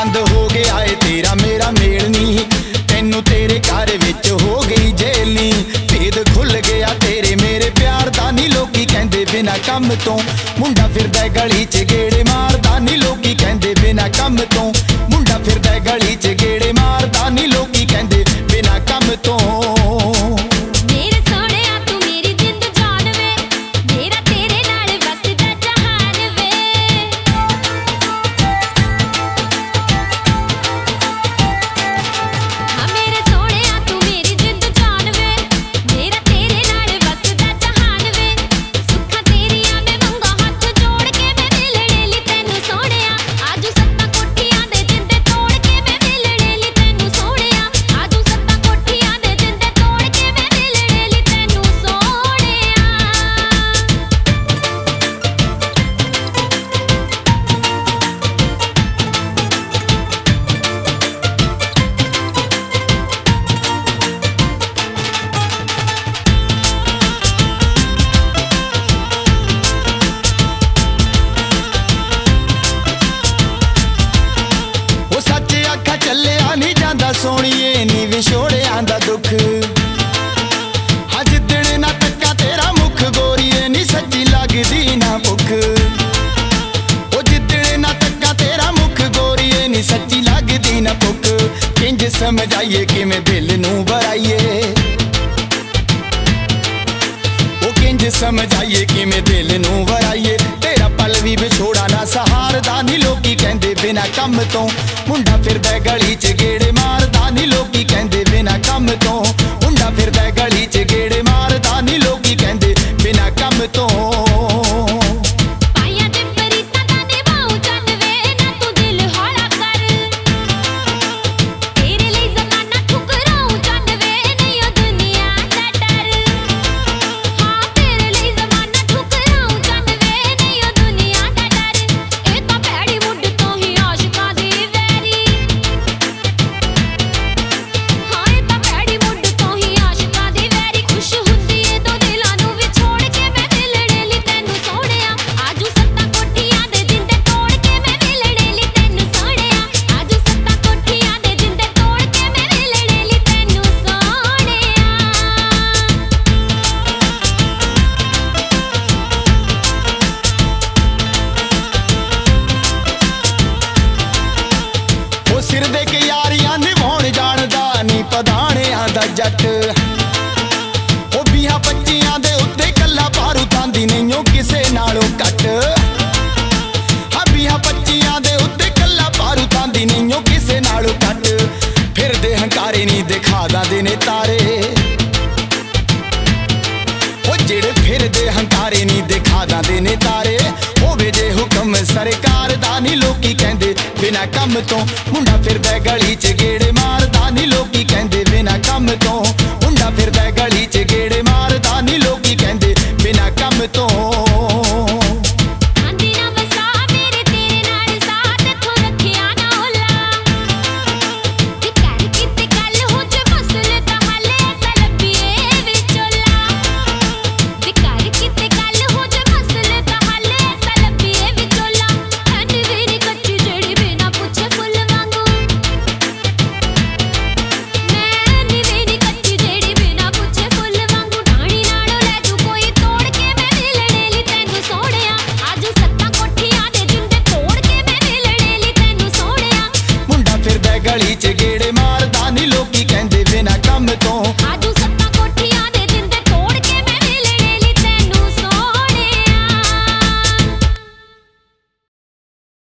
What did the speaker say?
बंद हो गया है तेरा मेरा मेल नी, तैनू तेरे घर विच हो गई जेल नी। भेद खुल गया तेरे मेरे प्यार दा नी, लोकी कहंदे बिना कम तो मुंडा फिरदा गली च गेड़े मारदा नी। लोकी कहंदे बिना कम तो मुंडा फिरदा गली च गेड़े मारदा नी। लोकी कहंदे बिना कम तो। सोनिए नी विछोड़ियां दा दुख, हाँ जिद्दण ना तक्का तेरा मुख गोरीए नी सच्ची लगदी ना भुख। ओ जिद्दण ना तक्का तेरा मुख गोरीए नी सच्ची लगदी ना भुख। किंज समझाइए किवें दिल नूं बराइए, ओ किंज समझाइए किवें दिल नूं बराइए। तेरा पल भी विछोड़ा ना सहारदा नी। लोकी कहंदे बिना कम तो मुंडा फिरदा गली च गेड़े मारदा नी। लोकी कहंदे बिना कम तो मुंडा फिरदा गली च गेड़े मारदा नी। लोकी कहंदे बिना कम तो। सिर दे के यारियां निभाउण जानदा नी पधाणियां दा जट। ओ 20-25 दे उत्ते कल्ला भारू तांदी नहीं ओ किसे नालों घट। हाँ 20-25 दे उत्ते कल्ला भारू तांदी नहीं ओ किसे नालों घट। फिरदे हंकारे नी दिखादा दे ने तारे, ओ जेड़े फिरदे हंकारे नी दिखादा दे ने तारे। होवे जे हुक्म सरकार दा नी। लोकी कहंदे बिना कम तो मुंडा फिरदा गली च गेड़े मारदा नी। लोकी कहंदे बिना कम तो मुंडा फिरदा गली च गेड़े मारदा नी। लोकी कहंदे बिना कम तो।